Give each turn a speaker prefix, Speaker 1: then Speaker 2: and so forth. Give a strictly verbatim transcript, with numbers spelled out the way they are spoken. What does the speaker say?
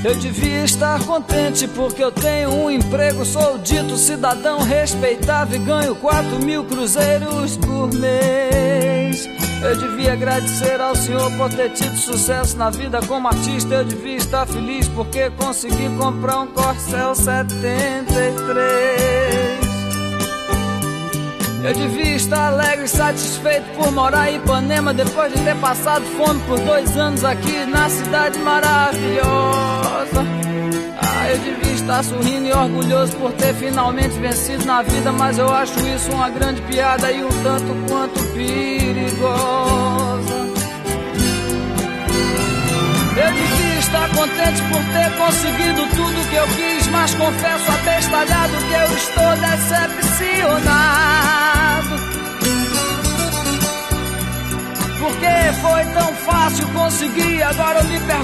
Speaker 1: Eu devia estar contente porque eu tenho um emprego, sou dito cidadão respeitável e ganho quatro mil cruzeiros por mês. Eu devia agradecer ao Senhor por ter tido sucesso na vida como artista. Eu devia estar feliz porque consegui comprar um Corcel setenta e três. Eu devia estar alegre e satisfeito por morar em Ipanema, depois de ter passado fome por dois anos aqui na cidade maravilhosa. Ah, eu devia estar sorrindo e orgulhoso por ter finalmente vencido na vida, mas eu acho isso uma grande piada e um tanto quanto perigosa. Eu devia estar contente por ter conseguido tudo que eu quis, mas confesso abestalhado que eu estou decepcionado. Porque foi tão fácil conseguir, agora eu me pergunto